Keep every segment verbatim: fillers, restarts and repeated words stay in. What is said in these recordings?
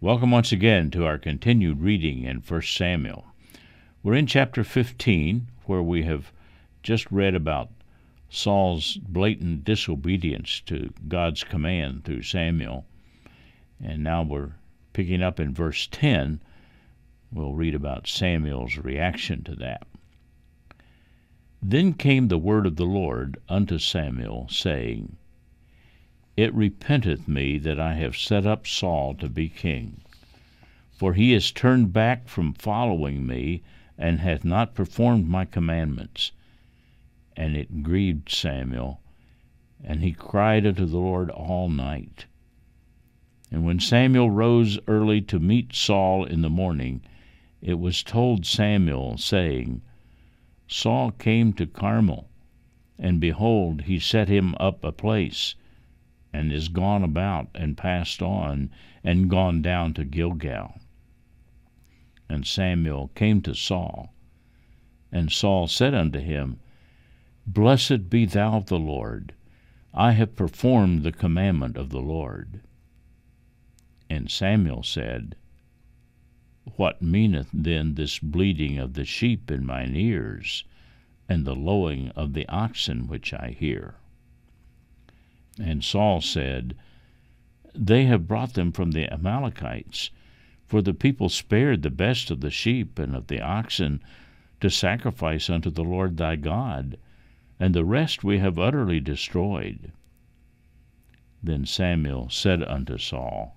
Welcome once again to our continued reading in First Samuel. We're in chapter fifteen, where we have just read about Saul's blatant disobedience to God's command through Samuel. And now we're picking up in verse ten. We'll read about Samuel's reaction to that. Then came the word of the Lord unto Samuel, saying, It repenteth me that I have set up Saul to be king. For he is turned back from following me, and hath not performed my commandments. And it grieved Samuel, and he cried unto the Lord all night. And when Samuel rose early to meet Saul in the morning, it was told Samuel, saying, Saul came to Carmel, and behold, he set him up a place, and is gone about, and passed on, and gone down to Gilgal. And Samuel came to Saul, and Saul said unto him, Blessed be thou of the Lord, I have performed the commandment of the Lord. And Samuel said, What meaneth then this bleating of the sheep in mine ears, and the lowing of the oxen which I hear? And Saul said, They have brought them from the Amalekites, for the people spared the best of the sheep and of the oxen to sacrifice unto the Lord thy God, and the rest we have utterly destroyed. Then Samuel said unto Saul,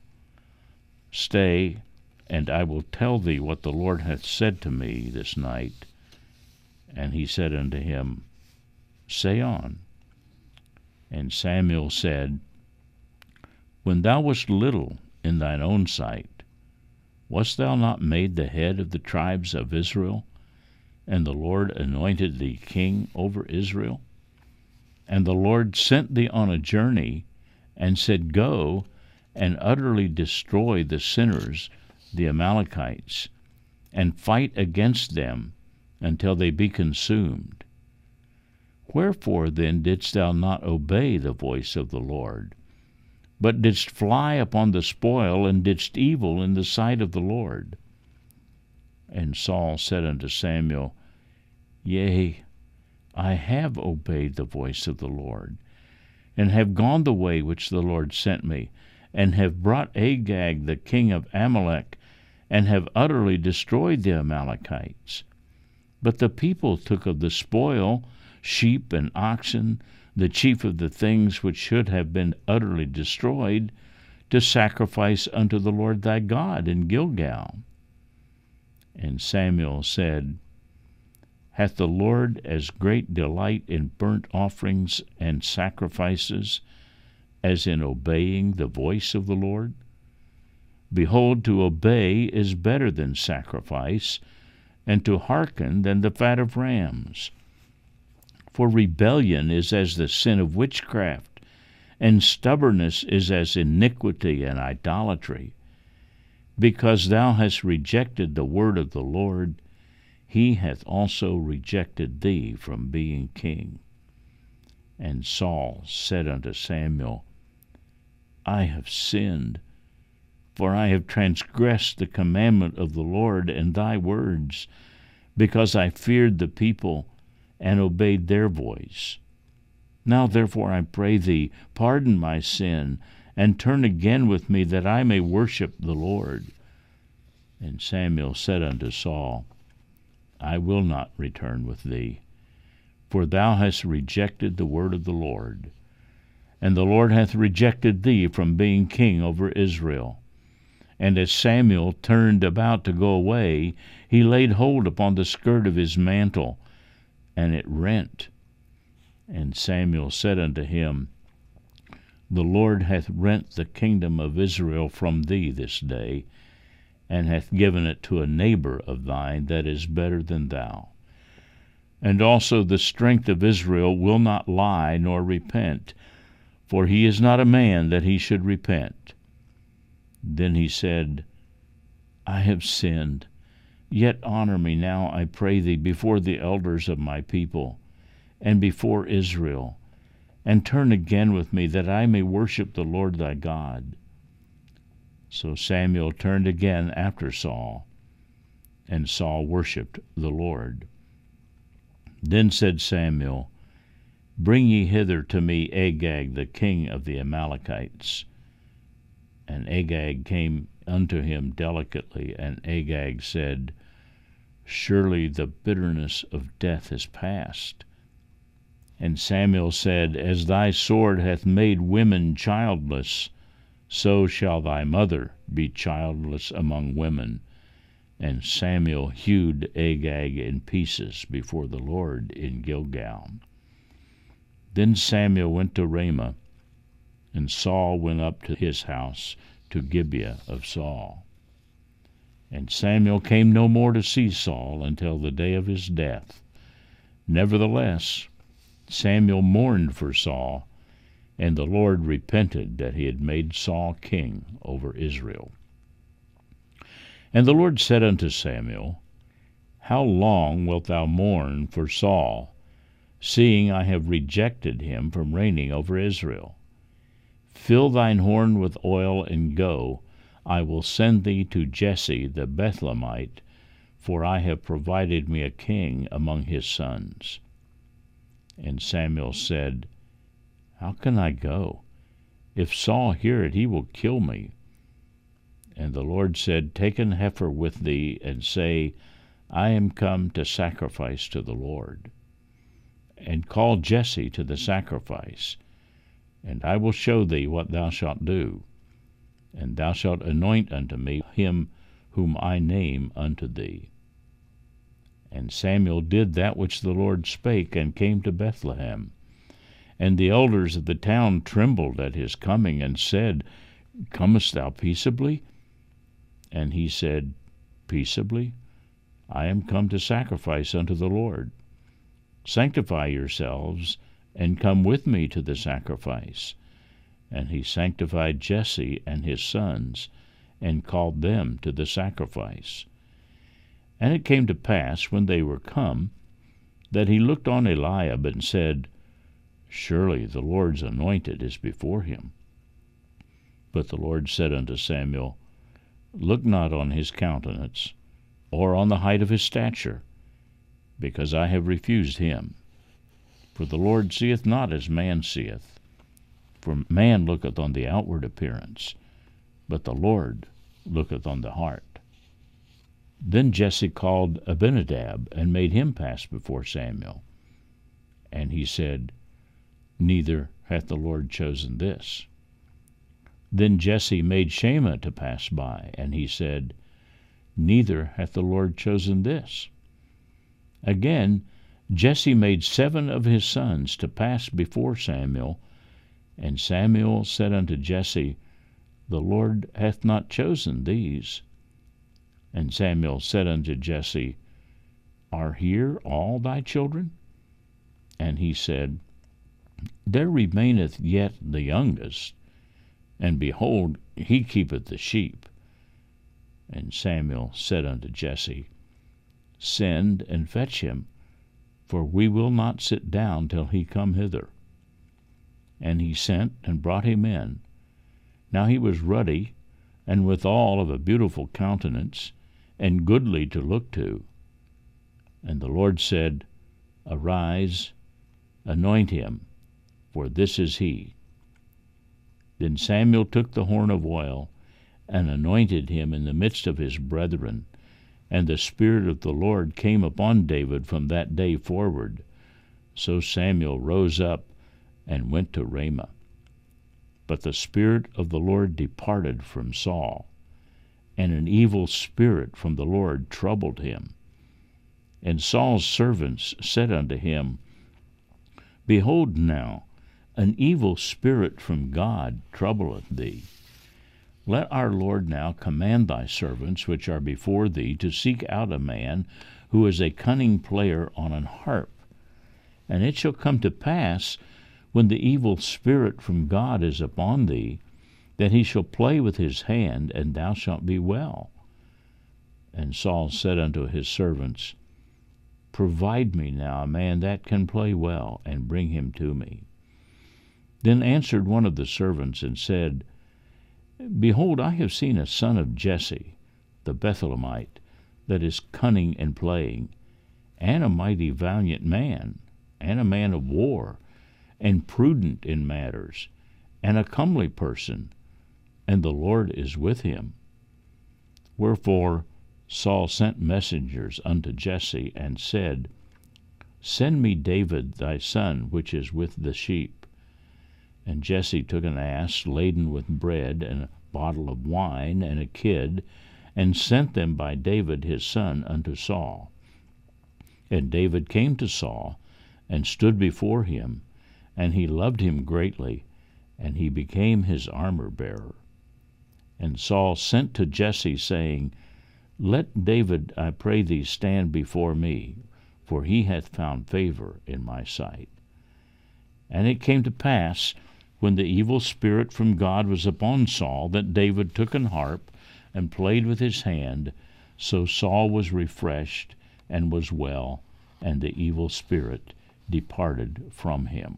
Stay, and I will tell thee what the Lord hath said to me this night. And he said unto him, Say on. And Samuel said, When thou wast little in thine own sight, wast thou not made the head of the tribes of Israel? And the Lord anointed thee king over Israel? And the Lord sent thee on a journey, and said, Go, and utterly destroy the sinners, the Amalekites, and fight against them until they be consumed. Wherefore then didst thou not obey the voice of the Lord, but didst fly upon the spoil, and didst evil in the sight of the Lord? And Saul said unto Samuel, Yea, I have obeyed the voice of the Lord, and have gone the way which the Lord sent me, and have brought Agag the king of Amalek, and have utterly destroyed the Amalekites. But the people took of the spoil sheep and oxen, the chief of the things which should have been utterly destroyed, to sacrifice unto the Lord thy God in Gilgal. And Samuel said, Hath the Lord as great delight in burnt offerings and sacrifices as in obeying the voice of the Lord? Behold, to obey is better than sacrifice, and to hearken than the fat of rams. For rebellion is as the sin of witchcraft, and stubbornness is as iniquity and idolatry. Because thou hast rejected the word of the Lord, he hath also rejected thee from being king. And Saul said unto Samuel, I have sinned, for I have transgressed the commandment of the Lord and thy words, because I feared the people, and obeyed their voice. Now therefore I pray thee, pardon my sin, and turn again with me, that I may worship the Lord. And Samuel said unto Saul, I will not return with thee, for thou hast rejected the word of the Lord, and the Lord hath rejected thee from being king over Israel. And as Samuel turned about to go away, he laid hold upon the skirt of his mantle, and it rent. And Samuel said unto him, The Lord hath rent the kingdom of Israel from thee this day, and hath given it to a neighbor of thine that is better than thou. And also the strength of Israel will not lie nor repent, for he is not a man that he should repent. Then he said, I have sinned. Yet honor me now, I pray thee, before the elders of my people, and before Israel, and turn again with me, that I may worship the Lord thy God. So Samuel turned again after Saul, and Saul worshipped the Lord. Then said Samuel, Bring ye hither to me Agag, the king of the Amalekites. And Agag came unto him delicately, and Agag said, Surely the bitterness of death is past. And Samuel said, As thy sword hath made women childless, so shall thy mother be childless among women. And Samuel hewed Agag in pieces before the Lord in Gilgal. Then Samuel went to Ramah, and Saul went up to his house to Gibeah of Saul. And Samuel came no more to see Saul until the day of his death. Nevertheless, Samuel mourned for Saul, and the Lord repented that he had made Saul king over Israel. And the Lord said unto Samuel, How long wilt thou mourn for Saul, seeing I have rejected him from reigning over Israel? Fill thine horn with oil, and go. I will send thee to Jesse the Bethlehemite, for I have provided me a king among his sons. And Samuel said, How can I go? If Saul hear it, he will kill me. And the Lord said, Take an heifer with thee, and say, I am come to sacrifice to the Lord. And call Jesse to the sacrifice, and I will show thee what thou shalt do. And thou shalt anoint unto me him whom I name unto thee. And Samuel did that which the Lord spake, and came to Bethlehem. And the elders of the town trembled at his coming, and said, Comest thou peaceably? And he said, Peaceably? I am come to sacrifice unto the Lord. Sanctify yourselves, and come with me to the sacrifice. And he sanctified Jesse and his sons, and called them to the sacrifice. And it came to pass, when they were come, that he looked on Eliab, and said, Surely the Lord's anointed is before him. But the Lord said unto Samuel, Look not on his countenance, or on the height of his stature, because I have refused him. For the Lord seeth not as man seeth. For man looketh on the outward appearance, but the Lord looketh on the heart. Then Jesse called Abinadab, and made him pass before Samuel. And he said, Neither hath the Lord chosen this. Then Jesse made Shammah to pass by, and he said, Neither hath the Lord chosen this. Again, Jesse made seven of his sons to pass before Samuel, and Samuel said unto Jesse, The Lord hath not chosen these. And Samuel said unto Jesse, Are here all thy children? And he said, There remaineth yet the youngest, and behold, he keepeth the sheep. And Samuel said unto Jesse, Send and fetch him, for we will not sit down till he come hither. And he sent and brought him in. Now he was ruddy, and withal of a beautiful countenance, and goodly to look to. And the Lord said, Arise, anoint him, for this is he. Then Samuel took the horn of oil, and anointed him in the midst of his brethren. And the Spirit of the Lord came upon David from that day forward. So Samuel rose up and went to Ramah. But the Spirit of the Lord departed from Saul, and an evil spirit from the Lord troubled him. And Saul's servants said unto him, Behold now, an evil spirit from God troubleth thee. Let our Lord now command thy servants which are before thee to seek out a man who is a cunning player on an harp. And it shall come to pass, when the evil spirit from God is upon thee, that he shall play with his hand, and thou shalt be well. And Saul said unto his servants, Provide me now a man that can play well, and bring him to me. Then answered one of the servants, and said, Behold, I have seen a son of Jesse, the Bethlehemite, that is cunning in playing, and a mighty valiant man, and a man of war, and prudent in matters, and a comely person, and the Lord is with him. Wherefore Saul sent messengers unto Jesse, and said, Send me David thy son, which is with the sheep. And Jesse took an ass laden with bread, and a bottle of wine, and a kid, and sent them by David his son unto Saul. And David came to Saul, and stood before him, and he loved him greatly, and he became his armor-bearer. And Saul sent to Jesse, saying, Let David, I pray thee, stand before me, for he hath found favor in my sight. And it came to pass, when the evil spirit from God was upon Saul, that David took an harp, and played with his hand. So Saul was refreshed, and was well, and the evil spirit departed from him.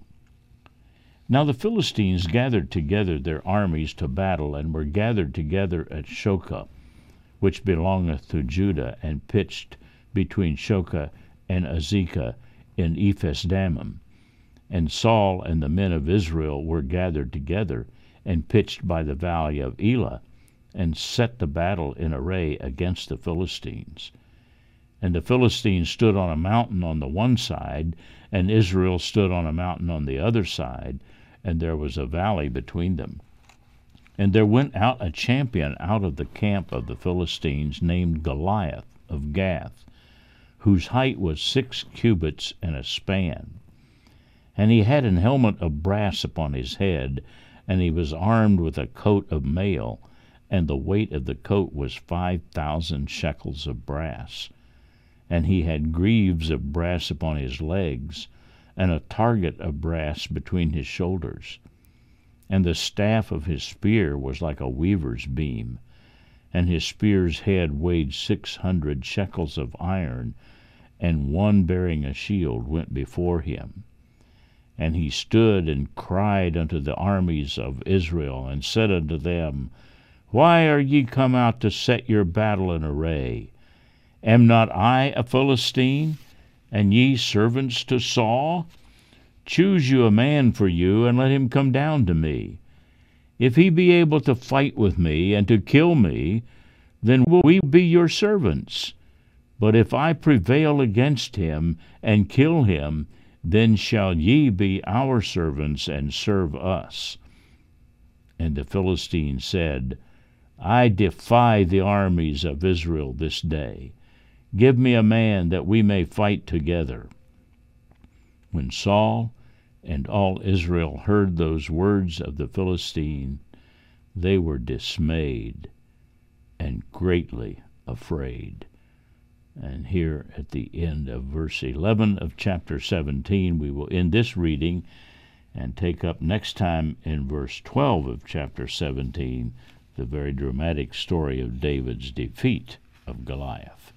Now the Philistines gathered together their armies to battle, and were gathered together at Shokah, which belongeth to Judah, and pitched between Shokah and Azekah in Ephes-dammim. And Saul and the men of Israel were gathered together, and pitched by the valley of Elah, and set the battle in array against the Philistines. And the Philistines stood on a mountain on the one side, and Israel stood on a mountain on the other side, and there was a valley between them. And there went out a champion out of the camp of the Philistines, named Goliath of Gath, whose height was six cubits and a span. And he had an helmet of brass upon his head, and he was armed with a coat of mail, and the weight of the coat was five thousand shekels of brass. And he had greaves of brass upon his legs, and a target of brass between his shoulders. And the staff of his spear was like a weaver's beam, and his spear's head weighed six hundred shekels of iron, and one bearing a shield went before him. And he stood and cried unto the armies of Israel, and said unto them, Why are ye come out to set your battle in array? Am not I a Philistine, and ye servants to Saul? Choose you a man for you, and let him come down to me. If he be able to fight with me, and to kill me, then will we be your servants. But if I prevail against him, and kill him, then shall ye be our servants, and serve us. And the Philistines said, I defy the armies of Israel this day. Give me a man, that we may fight together. When Saul and all Israel heard those words of the Philistine, they were dismayed and greatly afraid. And here at the end of verse eleven of chapter seventeen, we will end this reading and take up next time in verse twelve of chapter seventeen, the very dramatic story of David's defeat of Goliath.